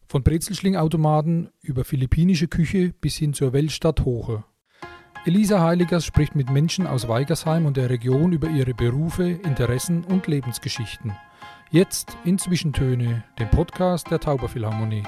Von Brezelschlingautomaten über philippinische Küche bis hin zur Weltstadt Hoche. Elisa Heiligers spricht mit Menschen aus Weigersheim und der Region über ihre Berufe, Interessen und Lebensgeschichten. Jetzt in Zwischentöne, dem Podcast der Tauberphilharmonie.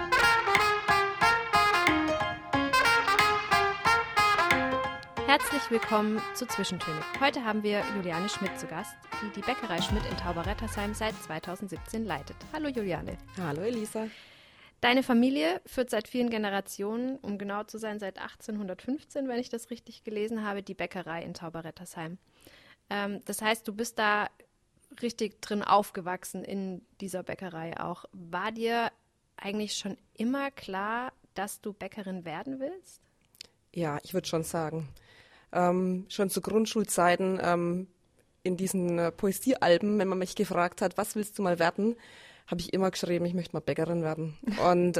Herzlich willkommen zu Zwischentöne. Heute haben wir Juliane Schmidt zu Gast, die die Bäckerei Schmidt in Tauberrettersheim seit 2017 leitet. Hallo Juliane. Hallo Elisa. Deine Familie führt seit vielen Generationen, um genau zu sein, seit 1815, wenn ich das richtig gelesen habe, die Bäckerei in Tauberrettersheim. Das heißt, du bist da richtig drin aufgewachsen in dieser Bäckerei auch. War dir eigentlich schon immer klar, dass du Bäckerin werden willst? Ja, ich würde schon sagen. Schon zu Grundschulzeiten in diesen Poesiealben, wenn man mich gefragt hat, was willst du mal werden, habe ich immer geschrieben, ich möchte mal Bäckerin werden. Und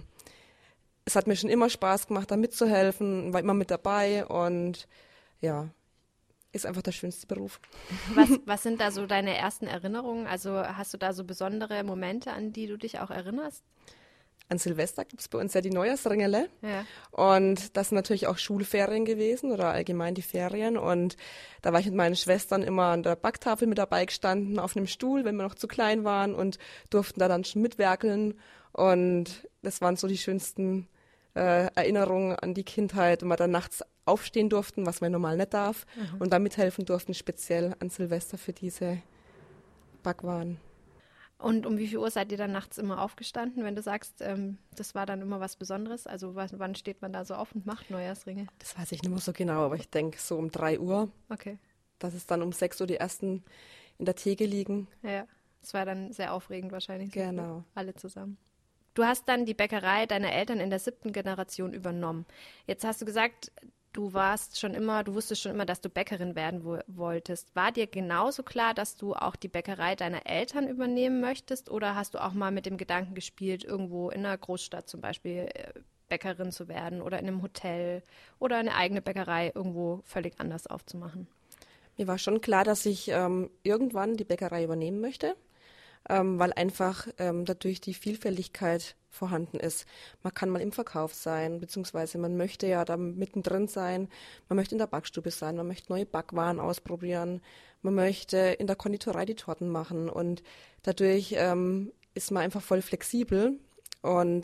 es hat mir schon immer Spaß gemacht, da mitzuhelfen, war immer mit dabei und ja, ist einfach der schönste Beruf. Was sind da so deine ersten Erinnerungen? Also hast du da so besondere Momente, an die du dich auch erinnerst? An Silvester gibt es bei uns ja die Neujahrsringele. Ja. Und das sind natürlich auch Schulferien gewesen oder allgemein die Ferien. Und da war ich mit meinen Schwestern immer an der Backtafel mit dabei gestanden, auf einem Stuhl, wenn wir noch zu klein waren und durften da dann schon mitwerkeln. Und das waren so die schönsten Erinnerungen an die Kindheit, wenn wir dann nachts aufstehen durften, was man normal nicht darf, und da mithelfen durften, speziell an Silvester für diese Backwaren. Und um wie viel Uhr seid ihr dann nachts immer aufgestanden, wenn du sagst, das war dann immer was Besonderes? Also wann steht man da so auf und macht Neujahrsringe? Das weiß ich nicht mehr so genau, aber ich denke so um 3 Uhr. Okay. Dass es dann um 6 Uhr die ersten in der Theke liegen. Ja, das war dann sehr aufregend wahrscheinlich. Genau. Alle zusammen. Du hast dann die Bäckerei deiner Eltern in der 7. Generation übernommen. Jetzt hast du gesagt, du wusstest schon immer, dass du Bäckerin werden wolltest. War dir genauso klar, dass du auch die Bäckerei deiner Eltern übernehmen möchtest? Oder hast du auch mal mit dem Gedanken gespielt, irgendwo in einer Großstadt zum Beispiel Bäckerin zu werden oder in einem Hotel oder eine eigene Bäckerei irgendwo völlig anders aufzumachen? Mir war schon klar, dass ich irgendwann die Bäckerei übernehmen möchte, weil einfach dadurch die Vielfältigkeit vorhanden ist. Man kann mal im Verkauf sein, beziehungsweise man möchte ja da mittendrin sein, man möchte in der Backstube sein, man möchte neue Backwaren ausprobieren, man möchte in der Konditorei die Torten machen und dadurch ist man einfach voll flexibel und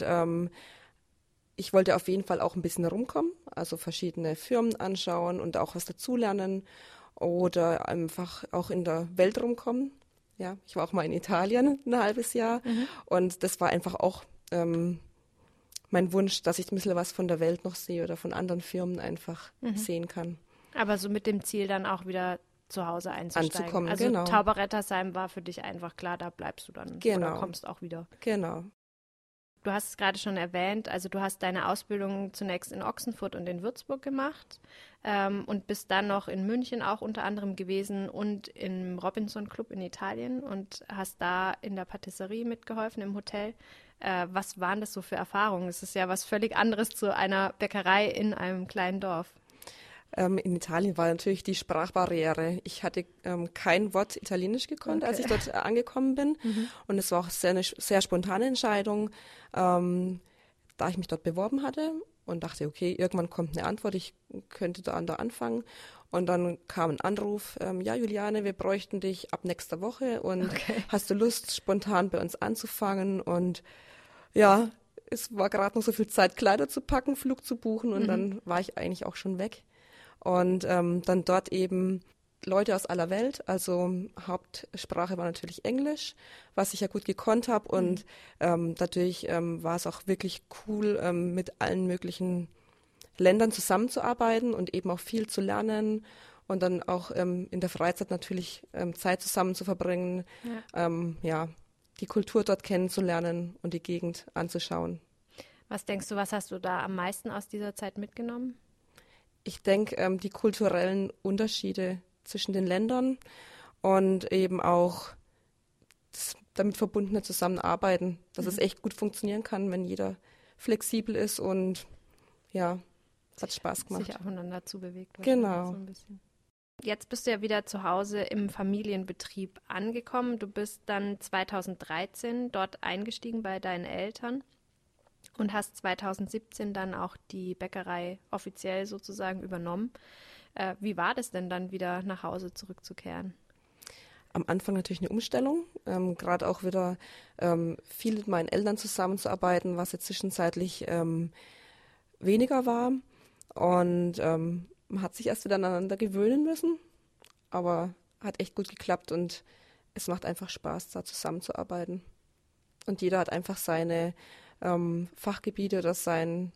ich wollte auf jeden Fall auch ein bisschen rumkommen, also verschiedene Firmen anschauen und auch was dazulernen oder einfach auch in der Welt rumkommen. Ja, ich war auch mal in Italien ein halbes Jahr und das war einfach auch mein Wunsch, dass ich ein bisschen was von der Welt noch sehe oder von anderen Firmen einfach sehen kann. Aber so mit dem Ziel dann auch wieder zu Hause einzusteigen. Anzukommen, also genau. Tauberrettersheim war für dich einfach klar, da bleibst du dann Genau. oder kommst auch wieder. Genau. Du hast es gerade schon erwähnt, also du hast deine Ausbildung zunächst in Ochsenfurt und in Würzburg gemacht und bist dann noch in München auch unter anderem gewesen und im Robinson Club in Italien und hast da in der Patisserie mitgeholfen im Hotel. Was waren das so für Erfahrungen? Es ist ja was völlig anderes zu einer Bäckerei in einem kleinen Dorf. In Italien war natürlich die Sprachbarriere. Ich hatte kein Wort Italienisch gekonnt, als ich dort angekommen bin. Und es war auch eine sehr spontane Entscheidung, da ich mich dort beworben hatte und dachte, okay, irgendwann kommt eine Antwort, ich könnte da anfangen. Und dann kam ein Anruf, ja Juliane, wir bräuchten dich ab nächster Woche und hast du Lust, spontan bei uns anzufangen? Und ja, es war gerade noch so viel Zeit, Kleider zu packen, Flug zu buchen und dann war ich eigentlich auch schon weg. Und dann dort eben Leute aus aller Welt, also Hauptsprache war natürlich Englisch, was ich ja gut gekonnt habe und dadurch war es auch wirklich cool, mit allen möglichen Ländern zusammenzuarbeiten und eben auch viel zu lernen und dann auch in der Freizeit natürlich Zeit zusammen zu verbringen, die Kultur dort kennenzulernen und die Gegend anzuschauen. Was denkst du, was hast du da am meisten aus dieser Zeit mitgenommen? Ich denke, die kulturellen Unterschiede zwischen den Ländern und eben auch das damit verbundene Zusammenarbeiten, dass es echt gut funktionieren kann, wenn jeder flexibel ist und ja, es hat Spaß gemacht. Sich aufeinander zubewegt. Genau. So ein bisschen. Jetzt bist du ja wieder zu Hause im Familienbetrieb angekommen. Du bist dann 2013 dort eingestiegen bei deinen Eltern. und hast 2017 dann auch die Bäckerei offiziell sozusagen übernommen. Wie war das denn dann wieder nach Hause zurückzukehren? Am Anfang natürlich eine Umstellung, gerade auch wieder viel mit meinen Eltern zusammenzuarbeiten, was jetzt zwischenzeitlich weniger war. Und man hat sich erst wieder aneinander gewöhnen müssen, aber hat echt gut geklappt und es macht einfach Spaß, da zusammenzuarbeiten. Und jeder hat einfach seine Fachgebiete oder sein,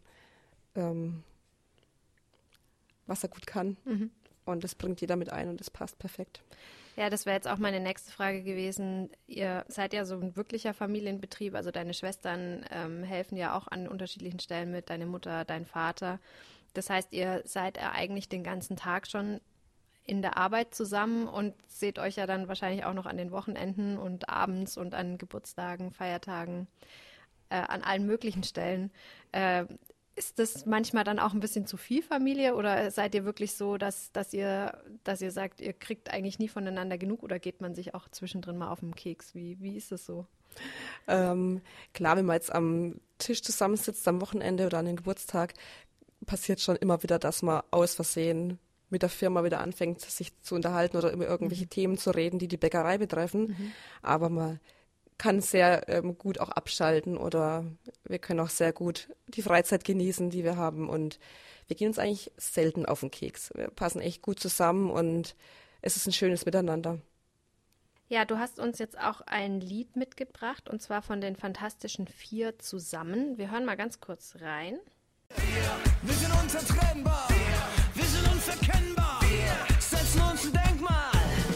was er gut kann. Mhm. Und das bringt jeder mit ein und das passt perfekt. Ja, das wäre jetzt auch meine nächste Frage gewesen. Ihr seid ja so ein wirklicher Familienbetrieb, also deine Schwestern helfen ja auch an unterschiedlichen Stellen mit, deine Mutter, dein Vater. Das heißt, ihr seid ja eigentlich den ganzen Tag schon in der Arbeit zusammen und seht euch ja dann wahrscheinlich auch noch an den Wochenenden und abends und an Geburtstagen, Feiertagen, an allen möglichen Stellen. Ist das manchmal dann auch ein bisschen zu viel Familie oder seid ihr wirklich so, dass ihr sagt, ihr kriegt eigentlich nie voneinander genug oder geht man sich auch zwischendrin mal auf den Keks? Wie ist das so? Klar, wenn man jetzt am Tisch zusammensitzt am Wochenende oder an den Geburtstag, passiert schon immer wieder, dass man aus Versehen mit der Firma wieder anfängt, sich zu unterhalten oder über irgendwelche Themen zu reden, die die Bäckerei betreffen. Aber man kann sehr gut auch abschalten oder wir können auch sehr gut die Freizeit genießen, die wir haben und wir gehen uns eigentlich selten auf den Keks. Wir passen echt gut zusammen und es ist ein schönes Miteinander. Ja, du hast uns jetzt auch ein Lied mitgebracht und zwar von den Fantastischen Vier zusammen. Wir hören mal ganz kurz rein. Wir sind unzertrennbar, wir sind unverkennbar, setzen uns ein Denkmal.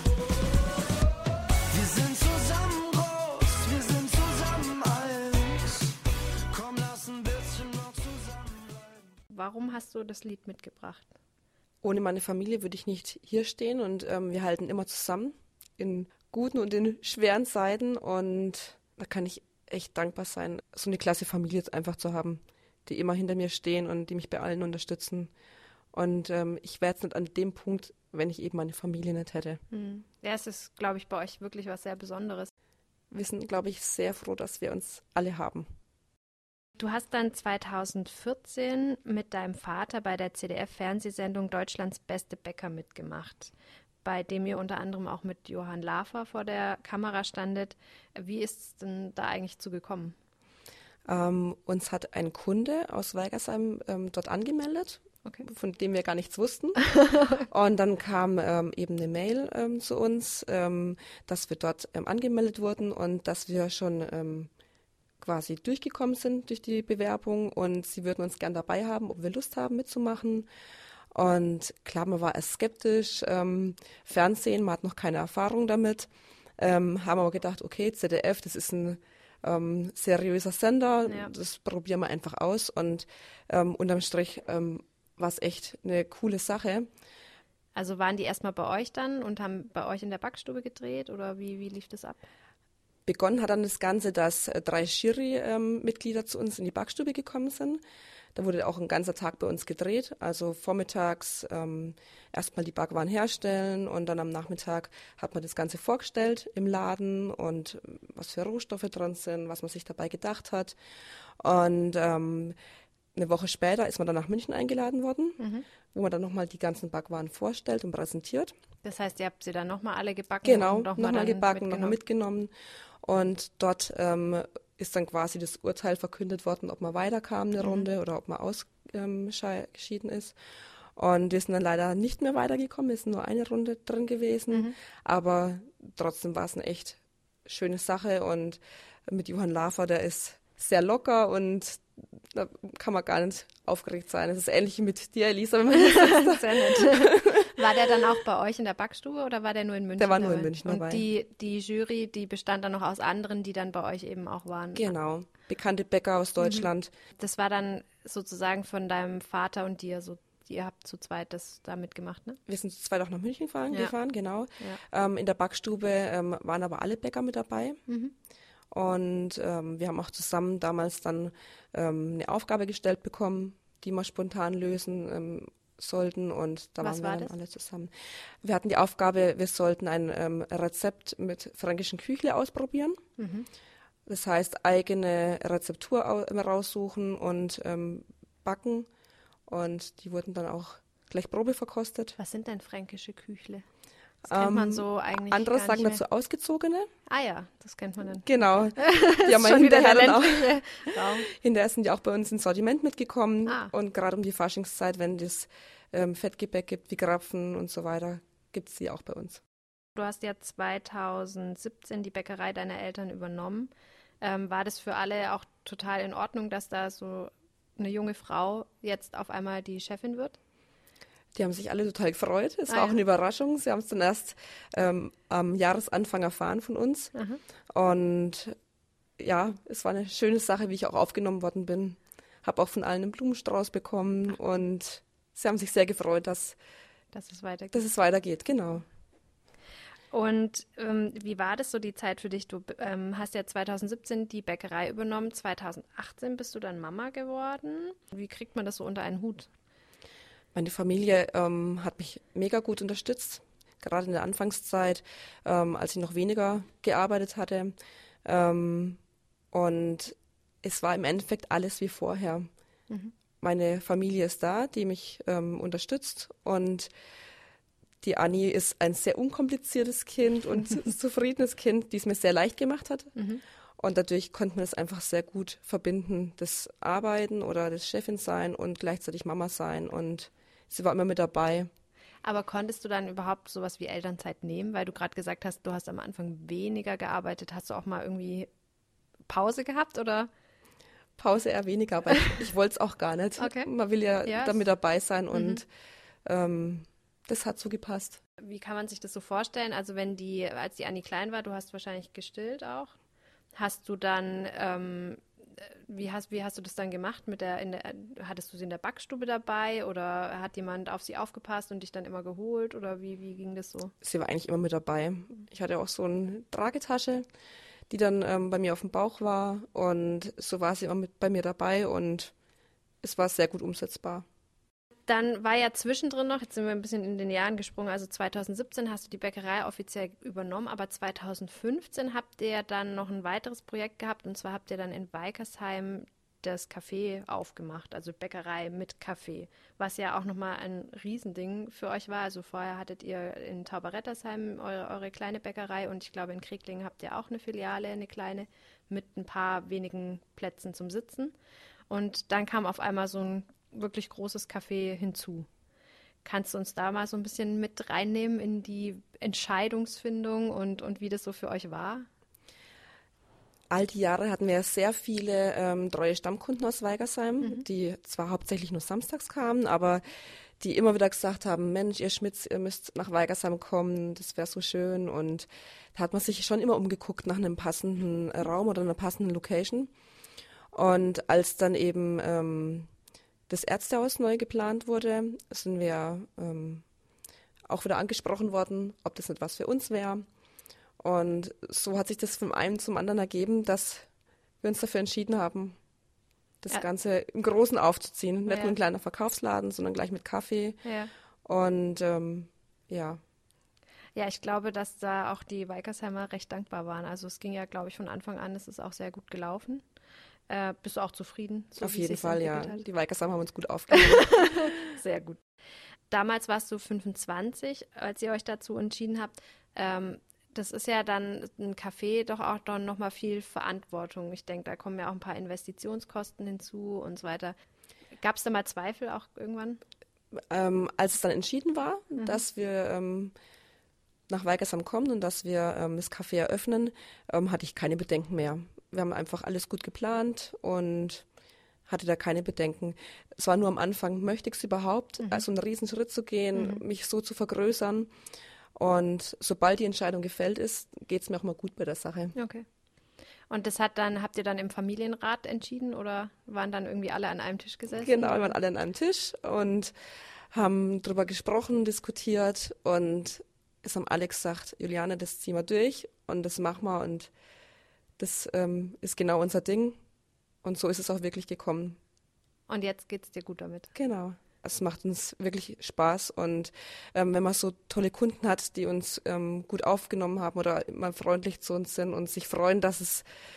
Wir sind zusammen groß, wir sind zusammen eins. Komm, lass ein bisschen noch zusammenbleiben. Warum hast du das Lied mitgebracht? Ohne meine Familie würde ich nicht hier stehen und wir halten immer zusammen in guten und in schweren Zeiten und da kann ich echt dankbar sein, so eine klasse Familie jetzt einfach zu haben, die immer hinter mir stehen und die mich bei allen unterstützen. Und ich wäre jetzt nicht an dem Punkt, wenn ich eben meine Familie nicht hätte. Ja, es ist, glaube ich, bei euch wirklich was sehr Besonderes. Wir sind, glaube ich, sehr froh, dass wir uns alle haben. Du hast dann 2014 mit deinem Vater bei der ZDF-Fernsehsendung Deutschlands beste Bäcker mitgemacht, bei dem ihr unter anderem auch mit Johann Lafer vor der Kamera standet. Wie ist es denn da eigentlich zugekommen? Uns hat ein Kunde aus Weigersheim dort angemeldet, okay, von dem wir gar nichts wussten. Und dann kam eben eine Mail zu uns, dass wir dort angemeldet wurden und dass wir schon quasi durchgekommen sind durch die Bewerbung und sie würden uns gern dabei haben, ob wir Lust haben mitzumachen. Und klar, man war erst skeptisch, Fernsehen, man hat noch keine Erfahrung damit, haben aber gedacht, okay, ZDF, das ist ein seriöser Sender, ja, das probieren wir einfach aus und unterm Strich war es echt eine coole Sache. Also waren die erstmal bei euch dann und haben bei euch in der Backstube gedreht oder wie lief das ab? Begonnen hat dann das Ganze, dass 3 Jury-Mitglieder zu uns in die Backstube gekommen sind. Da wurde auch ein ganzer Tag bei uns gedreht, also vormittags erstmal die Backwaren herstellen und dann am Nachmittag hat man das Ganze vorgestellt im Laden und was für Rohstoffe drin sind, was man sich dabei gedacht hat. Und eine Woche später ist man dann nach München eingeladen worden, wo man dann nochmal die ganzen Backwaren vorstellt und präsentiert. Das heißt, ihr habt sie dann nochmal alle gebacken? Genau, nochmal gebacken, nochmal mitgenommen. Und dort ist dann quasi das Urteil verkündet worden, ob man weiterkam eine Runde oder ob man ausgeschieden ist. Und wir sind dann leider nicht mehr weitergekommen, es ist nur eine Runde drin gewesen. Aber trotzdem war es eine echt schöne Sache. Und mit Johann Lafer, der ist sehr locker und da kann man gar nicht aufgeregt sein. Das ist ähnlich wie mit dir, Elisa. Wenn man das sehr nett. War der dann auch bei euch in der Backstube oder war der nur in München? Der war nur in München dabei. dabei. Und die Jury, die bestand dann noch aus anderen, die dann bei euch eben auch waren? Genau, bekannte Bäcker aus Deutschland. Das war dann sozusagen von deinem Vater und dir so, ihr habt zu zweit das da mitgemacht, ne? Wir sind zu zweit auch nach München gefahren, genau. Ja. In der Backstube waren aber alle Bäcker mit dabei. Und wir haben auch zusammen damals dann eine Aufgabe gestellt bekommen, die wir spontan lösen sollten. Und da waren wir dann alle zusammen. Wir hatten die Aufgabe, wir sollten ein Rezept mit fränkischen Küchle ausprobieren. Das heißt, eigene Rezeptur raussuchen und backen. Und die wurden dann auch gleich Probe verkostet. Was sind denn fränkische Küchle? Das kennt man so eigentlich Andere gar sagen nicht dazu Ausgezogene. Ah ja, das kennt man dann. Genau. Die haben wir Schon wieder hinterher der dann auch. ländliche Raum. Hinterher sind die auch bei uns ins Sortiment mitgekommen. Ah. Und gerade um die Faschingszeit, wenn es Fettgebäck gibt, wie Krapfen und so weiter, gibt es die auch bei uns. Du hast ja 2017 die Bäckerei deiner Eltern übernommen. War das für alle auch total in Ordnung, dass da so eine junge Frau jetzt auf einmal die Chefin wird? Die haben sich alle total gefreut. Es Ah, war auch ja. eine Überraschung. Sie haben es dann erst am Jahresanfang erfahren von uns. Aha. Und ja, es war eine schöne Sache, wie ich auch aufgenommen worden bin. Habe auch von allen einen Blumenstrauß bekommen und sie haben sich sehr gefreut, dass Dass es weitergeht. es weitergeht. Genau. Und wie war das so die Zeit für dich? Du hast ja 2017 die Bäckerei übernommen, 2018 bist du dann Mama geworden. Wie kriegt man das so unter einen Hut? Meine Familie hat mich mega gut unterstützt, gerade in der Anfangszeit, als ich noch weniger gearbeitet hatte. Und es war im Endeffekt alles wie vorher. Meine Familie ist da, die mich unterstützt, und die Anni ist ein sehr unkompliziertes Kind und zufriedenes Kind, die es mir sehr leicht gemacht hat. Und dadurch konnte man es einfach sehr gut verbinden, das Arbeiten oder das Chefin sein und gleichzeitig Mama sein. Und sie war immer mit dabei. Aber konntest du dann überhaupt sowas wie Elternzeit nehmen? Weil du gerade gesagt hast, du hast am Anfang weniger gearbeitet. Hast du auch mal irgendwie Pause gehabt oder? Pause eher weniger, aber ich wollte es auch gar nicht. Okay. Man will ja, Ja, damit dabei sein und das hat so gepasst. Wie kann man sich das so vorstellen? Also als die Anni klein war, du hast wahrscheinlich gestillt auch. Hast du dann, wie hast du das dann gemacht? Hattest du sie in der Backstube dabei oder hat jemand auf sie aufgepasst und dich dann immer geholt oder wie ging das so? Sie war eigentlich immer mit dabei. Ich hatte auch so eine Tragetasche, die dann bei mir auf dem Bauch war, und so war sie immer bei mir dabei und es war sehr gut umsetzbar. Dann war ja zwischendrin noch, jetzt sind wir ein bisschen in den Jahren gesprungen, also 2017 hast du die Bäckerei offiziell übernommen, aber 2015 habt ihr dann noch ein weiteres Projekt gehabt, und zwar habt ihr dann in Weikersheim das Café aufgemacht, also Bäckerei mit Café, was ja auch nochmal ein Riesending für euch war. Also vorher hattet ihr in Tauberettersheim eure kleine Bäckerei, und ich glaube in Kriglingen habt ihr auch eine Filiale, eine kleine, mit ein paar wenigen Plätzen zum Sitzen. Und dann kam auf einmal so ein wirklich großes Café hinzu. Kannst du uns da mal so ein bisschen mit reinnehmen in die Entscheidungsfindung und wie das so für euch war? All die Jahre hatten wir sehr viele treue Stammkunden aus Weigersheim, die zwar hauptsächlich nur samstags kamen, aber die immer wieder gesagt haben, Mensch, ihr Schmitz, ihr müsst nach Weigersheim kommen, das wäre so schön. Und da hat man sich schon immer umgeguckt nach einem passenden Raum oder einer passenden Location. Und als dann eben das Ärztehaus neu geplant wurde, sind wir auch wieder angesprochen worden, ob das nicht was für uns wäre. Und so hat sich das vom einen zum anderen ergeben, dass wir uns dafür entschieden haben, das Ganze im Großen aufzuziehen. Nicht nur ein kleiner Verkaufsladen, sondern gleich mit Kaffee. Ja. Und ja. Ja, ich glaube, dass da auch die Weikersheimer recht dankbar waren. Also es ging ja, glaube ich, von Anfang an, es ist auch sehr gut gelaufen. Bist du auch zufrieden? So Auf wie es jeden sich Fall, ja. entwickelt hat? Die Weikersheimer haben uns gut aufgenommen. Sehr gut. Damals warst du 25, als ihr euch dazu entschieden habt. Das ist ja dann ein Café doch auch dann nochmal viel Verantwortung. Ich denke, da kommen ja auch ein paar Investitionskosten hinzu und so weiter. Gab es da mal Zweifel auch irgendwann? Als es dann entschieden war, dass wir nach Weigersheim kommen und dass wir das Café eröffnen, hatte ich keine Bedenken mehr. Wir haben einfach alles gut geplant und hatte da keine Bedenken. Es war nur am Anfang, möchte ich es überhaupt, also einen Riesenschritt zu gehen, mich so zu vergrößern. Und sobald die Entscheidung gefällt ist, geht es mir auch mal gut bei der Sache. Okay. Und habt ihr dann im Familienrat entschieden oder waren dann irgendwie alle an einem Tisch gesessen? Genau, wir waren alle an einem Tisch und haben drüber gesprochen, diskutiert, und es haben alle gesagt, Juliane, das ziehen wir durch und das machen wir, und das ist genau unser Ding, und so ist es auch wirklich gekommen. Und jetzt geht's dir gut damit? Genau. Es macht uns wirklich Spaß, und wenn man so tolle Kunden hat, die uns gut aufgenommen haben oder immer freundlich zu uns sind und sich freuen, dass es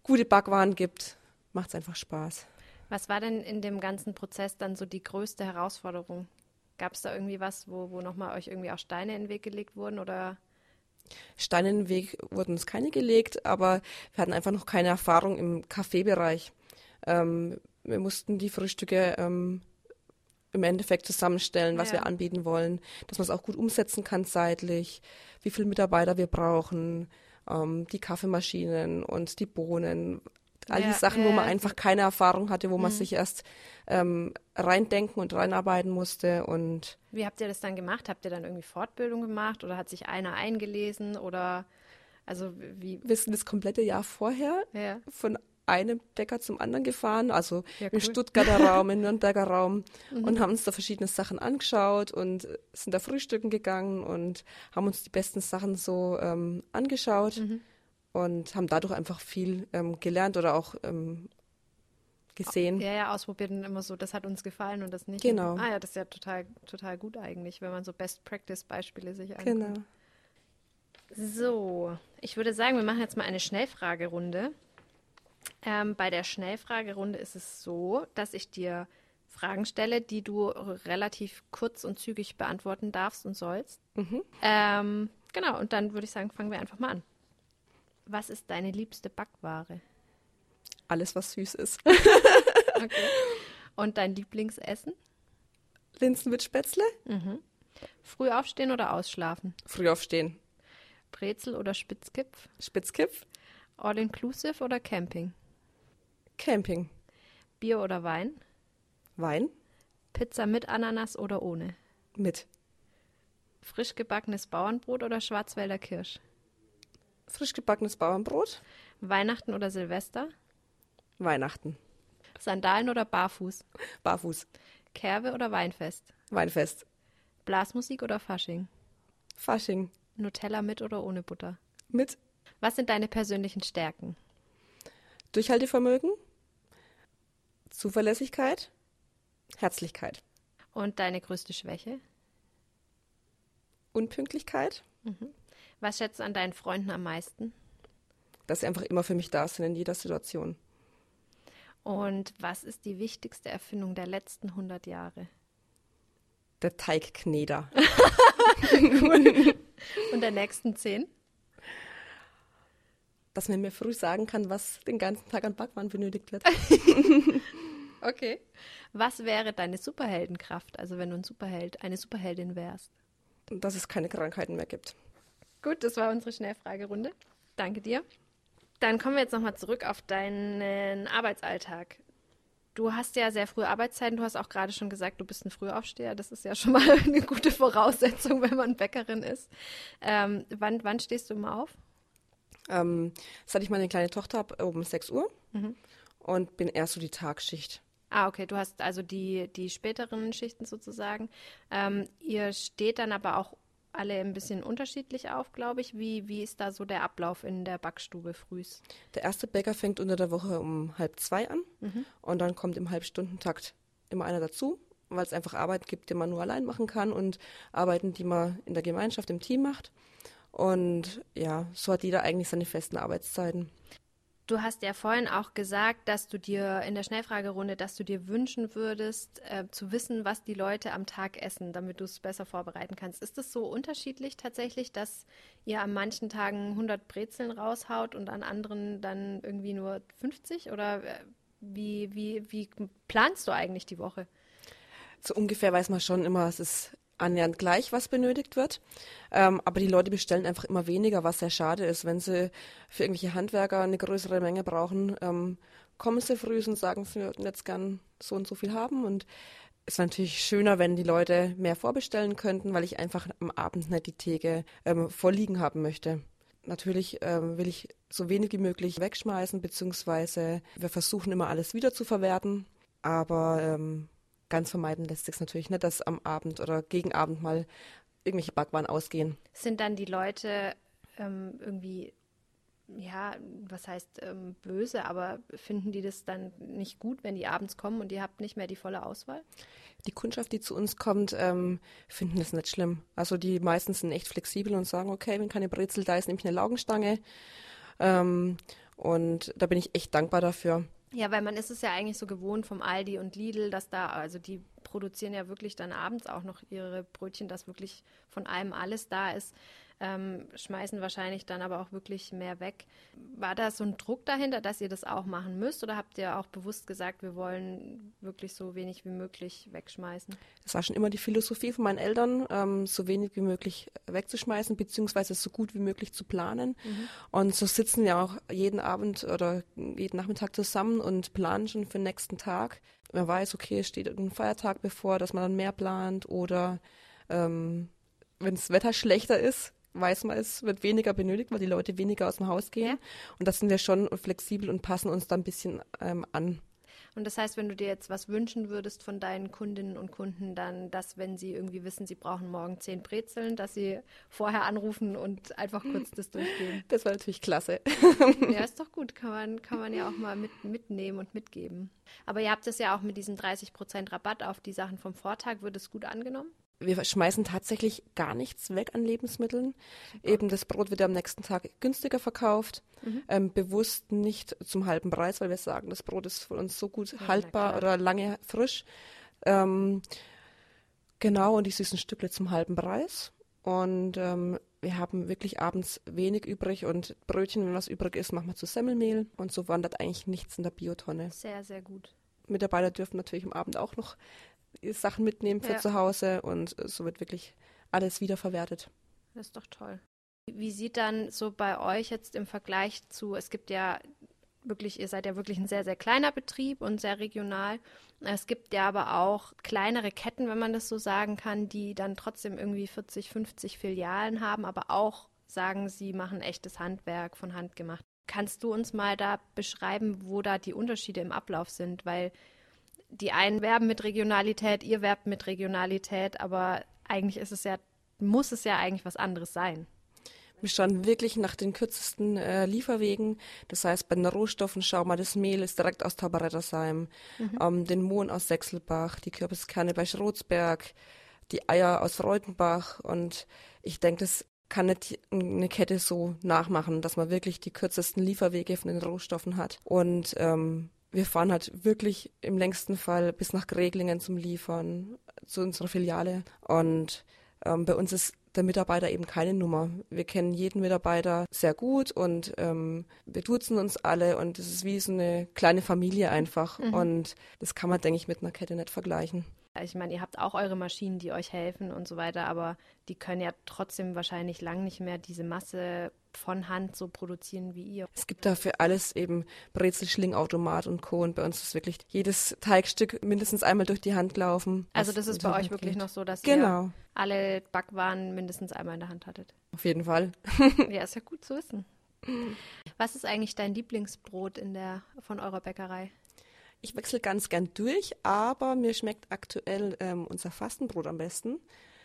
gute Backwaren gibt, macht es einfach Spaß. Was war denn in dem ganzen Prozess dann so die größte Herausforderung? Gab es da irgendwie was, wo nochmal euch irgendwie auch Steine in den Weg gelegt wurden oder? Steine in den Weg wurden uns keine gelegt, aber wir hatten einfach noch keine Erfahrung im Kaffeebereich. Wir mussten die Frühstücke im Endeffekt zusammenstellen, was wir anbieten wollen, dass man es auch gut umsetzen kann zeitlich, wie viele Mitarbeiter wir brauchen, die Kaffeemaschinen und die Bohnen, all die Sachen, wo man einfach keine Erfahrung hatte, wo man sich erst reindenken und reinarbeiten musste. Und wie habt ihr das dann gemacht? Habt ihr dann irgendwie Fortbildung gemacht oder hat sich einer eingelesen oder also wie? Wir sind das komplette Jahr vorher von einem Bäcker zum anderen gefahren, also im Stuttgarter Raum, im Nürnberger Raum und haben uns da verschiedene Sachen angeschaut und sind da frühstücken gegangen und haben uns die besten Sachen so angeschaut und haben dadurch einfach viel gelernt oder auch gesehen. Ja, ausprobiert und immer so, das hat uns gefallen und das nicht. Genau. Ja, das ist ja total gut eigentlich, wenn man so Best-Practice-Beispiele sich anguckt. Genau. So, ich würde sagen, wir machen jetzt mal eine Schnellfragerunde. Bei der Schnellfragerunde ist es so, dass ich dir Fragen stelle, die du relativ kurz und zügig beantworten darfst und sollst. Genau, und dann würde ich sagen, fangen wir einfach mal an. Was ist deine liebste Backware? Alles, was süß ist. Okay. Und dein Lieblingsessen? Linsen mit Spätzle? Früh aufstehen oder ausschlafen? Früh aufstehen. Brezel oder Spitzkipf? Spitzkipf? All-inclusive oder Camping? Camping. Bier oder Wein? Wein? Pizza mit Ananas oder ohne? Mit. Frisch gebackenes Bauernbrot oder Schwarzwälder Kirsch? Frisch gebackenes Bauernbrot? Weihnachten oder Silvester? Weihnachten. Sandalen oder barfuß? Barfuß. Kerwe oder Weinfest? Weinfest. Blasmusik oder Fasching? Fasching. Nutella mit oder ohne Butter? Mit. Was sind deine persönlichen Stärken? Durchhaltevermögen, Zuverlässigkeit, Herzlichkeit. Und deine größte Schwäche? Unpünktlichkeit, Was schätzt du an deinen Freunden am meisten? dass sie einfach immer für mich da sind in jeder Situation. Und was ist die wichtigste Erfindung der letzten 100 Jahre? Der Teigkneder. Und der nächsten 10? Dass man mir früh sagen kann, was den ganzen Tag an Backwaren benötigt wird. Okay. Was wäre deine Superheldenkraft, also wenn du ein Superheld, eine Superheldin wärst? Und dass es keine Krankheiten mehr gibt. Gut, das war unsere Schnellfragerunde. Danke dir. Dann kommen wir jetzt nochmal zurück auf deinen Arbeitsalltag. Du hast ja sehr frühe Arbeitszeiten. Du hast auch gerade schon gesagt, du bist ein Frühaufsteher. Das ist ja schon mal eine gute Voraussetzung, wenn man Bäckerin ist. Wann stehst du immer auf? Seit ich meine kleine Tochter habe, um 6 Uhr und bin erst so die Tagsschicht. Ah, okay, du hast also die späteren Schichten sozusagen. Ihr steht dann aber auch alle ein bisschen unterschiedlich auf, glaube ich. Wie ist da so der Ablauf in der Backstube frühs? Der erste Bäcker fängt unter der Woche um 1:30 an und dann kommt im Halbstundentakt immer einer dazu, weil es einfach Arbeit gibt, die man nur allein machen kann und Arbeiten, die man in der Gemeinschaft, im Team macht. Und ja, so hat jeder eigentlich seine festen Arbeitszeiten. Du hast ja vorhin auch gesagt, dass du dir in der Schnellfragerunde, dass du dir wünschen würdest, zu wissen, was die Leute am Tag essen, damit du es besser vorbereiten kannst. Ist es so unterschiedlich tatsächlich, dass ihr an manchen Tagen 100 Brezeln raushaut und an anderen dann irgendwie nur 50? Oder wie planst du eigentlich die Woche? So ungefähr weiß man schon immer, es ist annähernd gleich, was benötigt wird. Aber die Leute bestellen einfach immer weniger, was sehr schade ist. Wenn sie für irgendwelche Handwerker eine größere Menge brauchen, kommen sie früh und sagen, sie würden jetzt gern so und so viel haben. Und es wäre natürlich schöner, wenn die Leute mehr vorbestellen könnten, weil ich einfach am Abend nicht die Theke vorliegen haben möchte. Natürlich will ich so wenig wie möglich wegschmeißen, beziehungsweise wir versuchen immer alles wieder zu verwerten. Aber ganz vermeiden lässt sich natürlich nicht, dass am Abend oder gegen Abend mal irgendwelche Backwaren ausgehen. Sind dann die Leute irgendwie, ja, was heißt böse, aber finden die das dann nicht gut, wenn die abends kommen und ihr habt nicht mehr die volle Auswahl? Die Kundschaft, die zu uns kommt, finden das nicht schlimm. Also die meisten sind echt flexibel und sagen, okay, wenn keine Brezel da ist, nehme ich eine Laugenstange. Und da bin ich echt dankbar dafür. Ja, weil man ist es ja eigentlich so gewohnt vom Aldi und Lidl, dass da, also die produzieren ja wirklich dann abends auch noch ihre Brötchen, dass wirklich von allem alles da ist, schmeißen wahrscheinlich dann aber auch wirklich mehr weg. War da so ein Druck dahinter, dass ihr das auch machen müsst, oder habt ihr auch bewusst gesagt, wir wollen wirklich so wenig wie möglich wegschmeißen? Das war schon immer die Philosophie von meinen Eltern, so wenig wie möglich wegzuschmeißen, beziehungsweise so gut wie möglich zu planen. Und so sitzen wir auch jeden Abend oder jeden Nachmittag zusammen und planen schon für den nächsten Tag. Man weiß, okay, es steht ein Feiertag bevor, dass man dann mehr plant, oder wenn das Wetter schlechter ist, weiß man, es wird weniger benötigt, weil die Leute weniger aus dem Haus gehen. Ja. Und das sind wir schon flexibel und passen uns da ein bisschen an. Und das heißt, wenn du dir jetzt was wünschen würdest von deinen Kundinnen und Kunden, dann, dass, wenn sie irgendwie wissen, sie brauchen morgen 10 Brezeln, dass sie vorher anrufen und einfach kurz das durchgehen. Das war natürlich klasse. Ja, ist doch gut. Kann man ja auch mal mitnehmen und mitgeben. Aber ihr habt es ja auch mit diesem 30% Rabatt auf die Sachen vom Vortag. Wird es gut angenommen? Wir schmeißen tatsächlich gar nichts weg an Lebensmitteln. Eben das Brot wird am nächsten Tag günstiger verkauft. Bewusst nicht zum halben Preis, weil wir sagen, das Brot ist für uns so gut haltbar oder lange frisch. Genau, und die süßen Stückle zum halben Preis. Und wir haben wirklich abends wenig übrig, und Brötchen, wenn was übrig ist, machen wir zu Semmelmehl. Und so wandert eigentlich nichts in der Biotonne. Sehr, sehr gut. Mitarbeiter dürfen natürlich am Abend auch noch Sachen mitnehmen für zu Hause, und so wird wirklich alles wiederverwertet. Das ist doch toll. Wie sieht dann so bei euch jetzt im Vergleich zu, es gibt ja wirklich, ihr seid ja wirklich ein sehr, sehr kleiner Betrieb und sehr regional. Es gibt ja aber auch kleinere Ketten, wenn man das so sagen kann, die dann trotzdem irgendwie 40, 50 Filialen haben, aber auch sagen, sie machen echtes Handwerk, von Hand gemacht. Kannst du uns mal da beschreiben, wo da die Unterschiede im Ablauf sind? Weil die einen werben mit Regionalität, ihr werbt mit Regionalität, aber eigentlich muss es ja eigentlich was anderes sein. Wir schauen wirklich nach den kürzesten Lieferwegen. Das heißt, bei den Rohstoffen schauen wir, das Mehl ist direkt aus Tauberettersheim, den Mohn aus Sechselbach, die Kürbiskerne bei Schrotzberg, die Eier aus Freudenbach. Und ich denke, das kann nicht eine Kette so nachmachen, dass man wirklich die kürzesten Lieferwege von den Rohstoffen hat. Und wir fahren halt wirklich im längsten Fall bis nach Greglingen zum Liefern, zu unserer Filiale. Und bei uns ist der Mitarbeiter eben keine Nummer. Wir kennen jeden Mitarbeiter sehr gut, und wir duzen uns alle, und es ist wie so eine kleine Familie einfach. Und das kann man, denke ich, mit einer Kette nicht vergleichen. Ich meine, ihr habt auch eure Maschinen, die euch helfen und so weiter, aber die können ja trotzdem wahrscheinlich lang nicht mehr diese Masse von Hand so produzieren wie ihr. Es gibt da für alles eben Brezel, Schlingautomat und Co. Und bei uns ist wirklich jedes Teigstück mindestens einmal durch die Hand laufen. Also das ist bei euch wirklich noch so, dass ihr alle Backwaren mindestens einmal in der Hand hattet? Auf jeden Fall. Ja, ist ja gut zu wissen. Was ist eigentlich dein Lieblingsbrot von eurer Bäckerei? Ich wechsle ganz gern durch, aber mir schmeckt aktuell unser Fastenbrot am besten.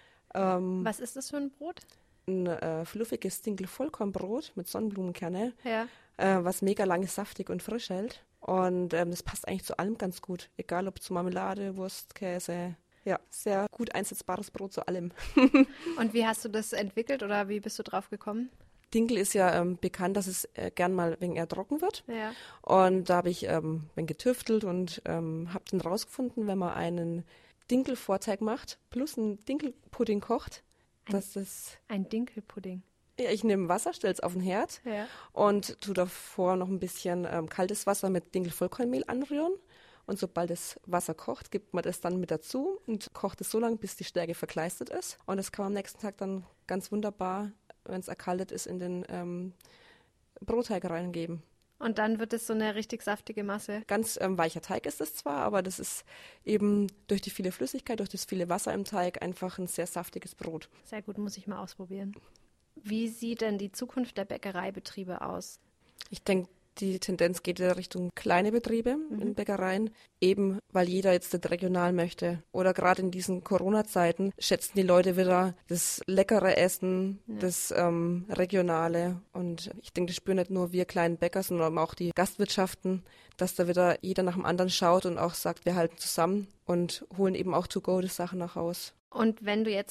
Was ist das für ein Brot? Ein fluffiges Dinkel-Vollkornbrot mit Sonnenblumenkerne, Ja. was mega lange saftig und frisch hält. Und das passt eigentlich zu allem ganz gut, egal ob zu Marmelade, Wurst, Käse. Ja, sehr gut einsetzbares Brot zu allem. Und wie hast du das entwickelt oder wie bist du drauf gekommen? Dinkel ist ja bekannt, dass es gern mal wegen eher trocken wird. Ja. Und da habe ich getüftelt und habe dann rausgefunden, wenn man einen Dinkelvorteig macht plus einen Dinkelpudding kocht, dass das... Ein Dinkelpudding. Ja, ich nehme Wasser, stelle es auf den Herd und tue davor noch ein bisschen kaltes Wasser mit Dinkelvollkornmehl anrühren. Und sobald das Wasser kocht, gibt man das dann mit dazu und kocht es so lange, bis die Stärke verkleistert ist. Und das kann man am nächsten Tag dann ganz wunderbar, wenn es erkaltet ist, in den Brotteig reingeben. Und dann wird es so eine richtig saftige Masse. Ganz weicher Teig ist es zwar, aber das ist eben durch die viele Flüssigkeit, durch das viele Wasser im Teig einfach ein sehr saftiges Brot. Sehr gut, muss ich mal ausprobieren. Wie sieht denn die Zukunft der Bäckereibetriebe aus? Ich denke, die Tendenz geht in Richtung kleine Betriebe in Bäckereien, eben weil jeder jetzt das regional möchte. Oder gerade in diesen Corona-Zeiten schätzen die Leute wieder das leckere Essen, das Regionale. Und ich denke, das spüren nicht nur wir kleinen Bäcker, sondern auch die Gastwirtschaften, dass da wieder jeder nach dem anderen schaut und auch sagt, wir halten zusammen und holen eben auch To-Go die Sachen nach Haus. Und wenn du jetzt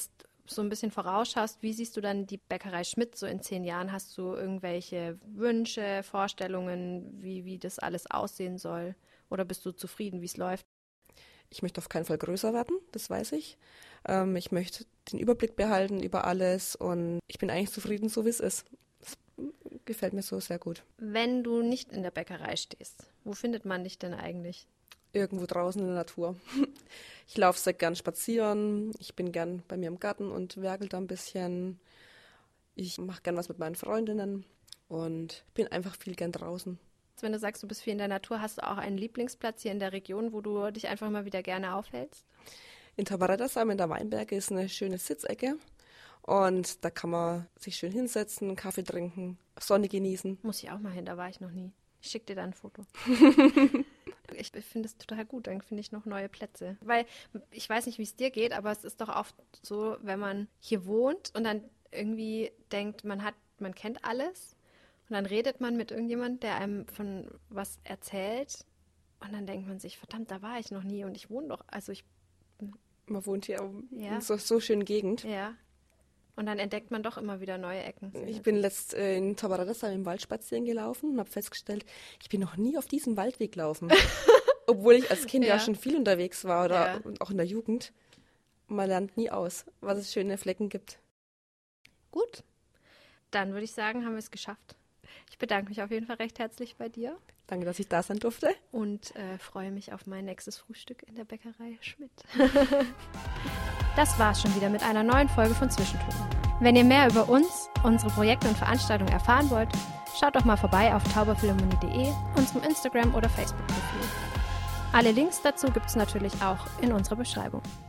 so ein bisschen vorausschaust, wie siehst du dann die Bäckerei Schmidt so in 10 Jahren? Hast du irgendwelche Wünsche, Vorstellungen, wie das alles aussehen soll? Oder bist du zufrieden, wie es läuft? Ich möchte auf keinen Fall größer werden, das weiß ich. Ich möchte den Überblick behalten über alles und ich bin eigentlich zufrieden, so wie es ist. Das gefällt mir so sehr gut. Wenn du nicht in der Bäckerei stehst, wo findet man dich denn eigentlich? Irgendwo draußen in der Natur. Ich laufe sehr gern spazieren, ich bin gern bei mir im Garten und werkel da ein bisschen. Ich mache gern was mit meinen Freundinnen und bin einfach viel gern draußen. Wenn du sagst, du bist viel in der Natur, hast du auch einen Lieblingsplatz hier in der Region, wo du dich einfach mal wieder gerne aufhältst? In Tabarettersheim in der Weinberge ist eine schöne Sitzecke und da kann man sich schön hinsetzen, Kaffee trinken, Sonne genießen. Muss ich auch mal hin, da war ich noch nie. Ich schicke dir da ein Foto. Ich finde es total gut, dann finde ich noch neue Plätze. Weil ich weiß nicht, wie es dir geht, aber es ist doch oft so, wenn man hier wohnt und dann irgendwie denkt, man kennt alles. Und dann redet man mit irgendjemand, der einem von was erzählt. Und dann denkt man sich, verdammt, da war ich noch nie und ich wohne doch. Man wohnt hier in so schönen Gegend. Ja. Und dann entdeckt man doch immer wieder neue Ecken. Ich bin letzt in Tabarettersheim im Wald spazieren gelaufen und habe festgestellt, ich bin noch nie auf diesem Waldweg gelaufen. Obwohl ich als Kind ja schon viel unterwegs war oder auch in der Jugend. Man lernt nie aus, was es schöne Flecken gibt. Gut. Dann würde ich sagen, haben wir es geschafft. Ich bedanke mich auf jeden Fall recht herzlich bei dir. Danke, dass ich da sein durfte. Und freue mich auf mein nächstes Frühstück in der Bäckerei Schmidt. Das war's schon wieder mit einer neuen Folge von Zwischentöne. Wenn ihr mehr über uns, unsere Projekte und Veranstaltungen erfahren wollt, schaut doch mal vorbei auf tauberphilharmonie.de, unserem Instagram- oder Facebook-Profil. Alle Links dazu gibt's natürlich auch in unserer Beschreibung.